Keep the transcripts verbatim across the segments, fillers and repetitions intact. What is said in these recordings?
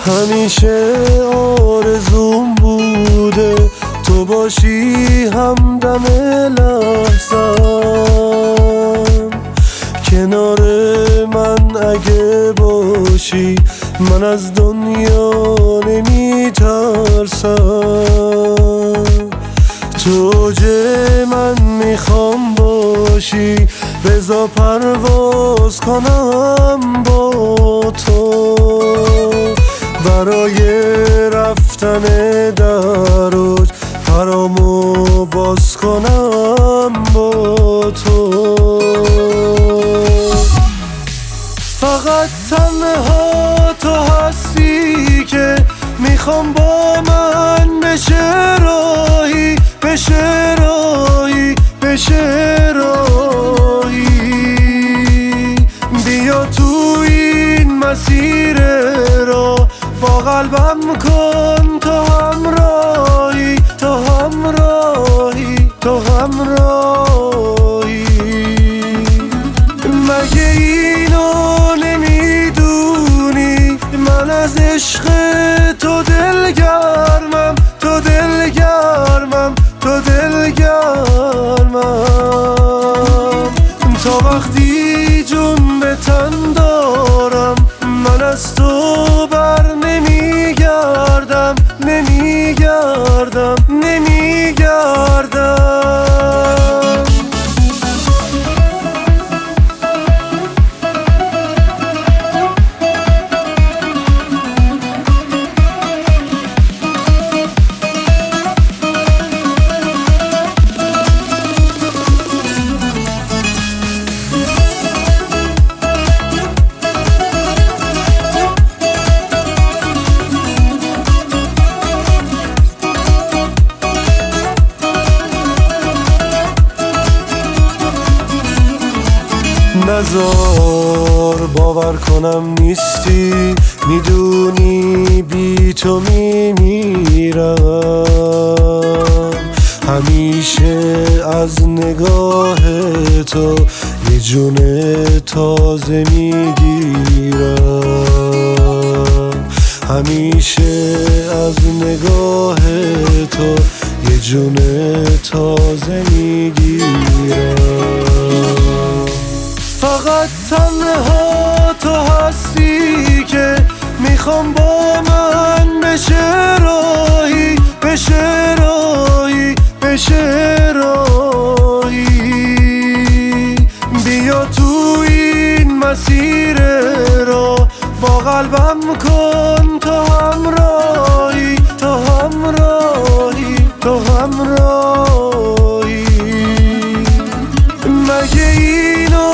همیشه آرزوم بوده تو باشی همدم لحظم، کنار من اگه باشی من از دنیا نمی ترسم. تو جای من میخوام باشی، بذار پرواز کنم با تو، برای رفتن در اوج پرامو باز کنم با تو. فقط تنها تو هستی که میخوام با من بشه راهی، بشه راهی، بشه راهی. بیا تو این مسیر را با قلبم کن تو همراهی، تو همراهی، تو همراهی. مگه اینو نمیدونی من از عشق تو دلگرمم، تو دلگرمم، تو دلگرمم. تا وقتی جون به تن دارم من از تو بر نمیگردم، نمیگردم، نمیگردم. نزار باور کنم نیستی، میدونی بی تو میمیرم. همیشه از نگاه تو یه جون تازه میگیرم، همیشه از نگاه تو یه جون تازه میگیرم. فقط تنها تو هستی که میخوام با من بشه راهی، بشه راهی، بشه راهی. بیا تو این مسیر را با قلبم کن تو همراهی، تو همراهی، تو همراهی. مگه اینو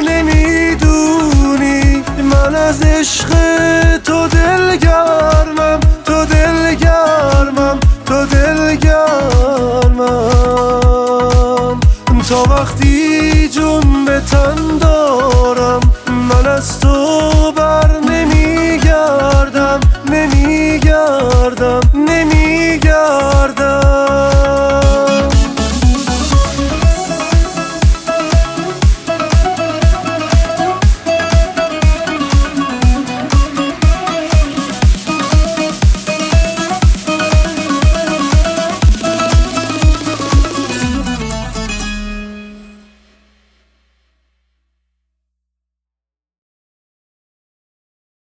نمیدونی من از عشق تو دلگرمم، تو دلگرمم، تو دلگرمم. تا وقتی جون به تن دارم من از تو